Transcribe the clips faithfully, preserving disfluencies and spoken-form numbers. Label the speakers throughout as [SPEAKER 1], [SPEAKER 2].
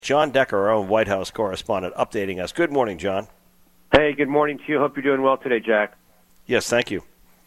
[SPEAKER 1] John Decker, our own White House correspondent, updating us. Good morning, John.
[SPEAKER 2] Hey, good morning to you. Hope you're doing well today, Jack.
[SPEAKER 1] Yes, thank you.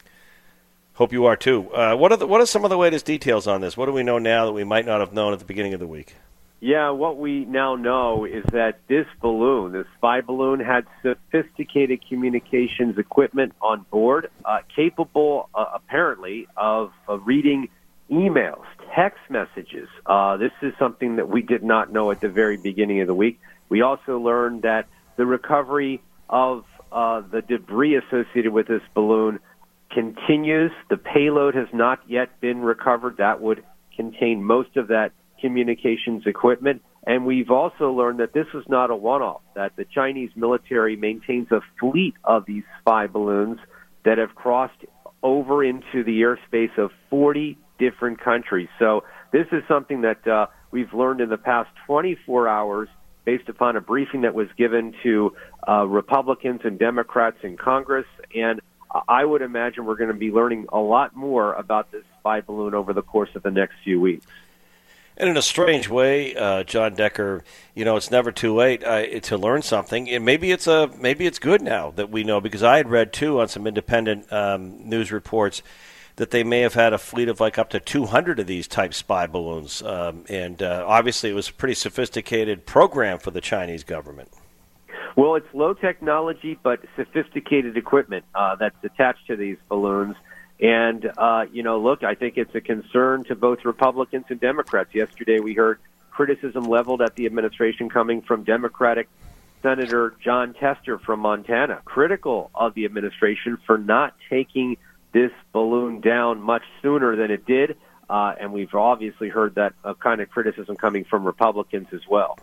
[SPEAKER 1] Hope you are, too. Uh, what are the, what are some of the latest details on this? What do we know now that we might not have known at the beginning of the week?
[SPEAKER 2] Yeah, what we now know is that this balloon, this spy balloon, had sophisticated communications equipment on board, uh, capable, uh, apparently, of uh, reading emails, text messages. Uh, this is something that we did not know at the very beginning of the week. We also learned that the recovery of uh, the debris associated with this balloon continues. The payload has not yet been recovered. That would contain most of that communications equipment. And we've also learned that this was not a one-off, that the Chinese military maintains a fleet of these spy balloons that have crossed over into the airspace of forty different countries. So this is something that uh, we've learned in the past twenty-four hours based upon a briefing that was given to uh, Republicans and Democrats in Congress. And I would imagine we're going to be learning a lot more about this spy balloon over the course of the next few weeks.
[SPEAKER 1] And in a strange way, uh, John Decker, you know, it's never too late uh, to learn something. And maybe it's a maybe it's good now that we know, because I had read, too, on some independent um, news reports that they may have had a fleet of like up to two hundred of these type spy balloons. Um, and uh, obviously it was a pretty sophisticated program for the Chinese government.
[SPEAKER 2] Well, it's low technology but sophisticated equipment uh, that's attached to these balloons. And, uh, you know, look, I think it's a concern to both Republicans and Democrats. Yesterday we heard criticism leveled at the administration coming from Democratic Senator John Tester from Montana, critical of the administration for not taking this balloon down much sooner than it did. Uh, and we've obviously heard that uh, kind of criticism coming from Republicans as well.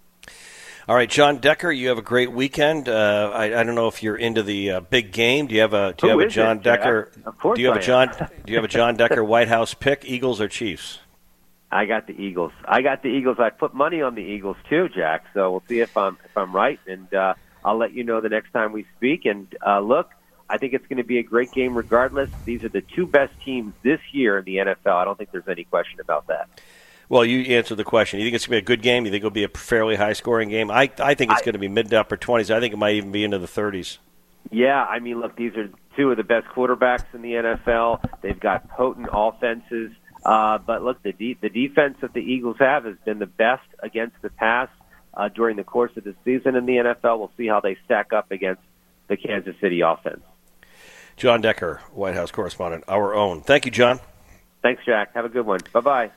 [SPEAKER 1] All right, John Decker, you have a great weekend. Uh, I, I don't know if you're into the uh, big game. Do you have a Do you
[SPEAKER 2] Who
[SPEAKER 1] have a
[SPEAKER 2] is
[SPEAKER 1] John
[SPEAKER 2] it,
[SPEAKER 1] Decker?
[SPEAKER 2] Jack? Of course,
[SPEAKER 1] do you have
[SPEAKER 2] I
[SPEAKER 1] a John?
[SPEAKER 2] am.
[SPEAKER 1] Do you have a John Decker White House pick? Eagles or Chiefs?
[SPEAKER 2] I got the Eagles. I got the Eagles. I put money on the Eagles too, Jack. So we'll see if I'm if I'm right, and uh, I'll let you know the next time we speak. And uh, look, I think it's going to be a great game regardless. These are the two best teams this year in the N F L. I don't think there's any question about that.
[SPEAKER 1] Well, you answered the question. You think it's going to be a good game? You think it'll be a fairly high-scoring game? I I think it's I, going to be mid to upper twenties. I think it might even be into the thirties.
[SPEAKER 2] Yeah, I mean, look, these are two of the best quarterbacks in the N F L. They've got potent offenses. Uh, but, look, the de- the defense that the Eagles have has been the best against the pass uh, during the course of the season in the N F L. We'll see how they stack up against the Kansas City offense.
[SPEAKER 1] John Decker, White House correspondent, our own. Thank you, John.
[SPEAKER 2] Thanks, Jack. Have a good one. Bye-bye.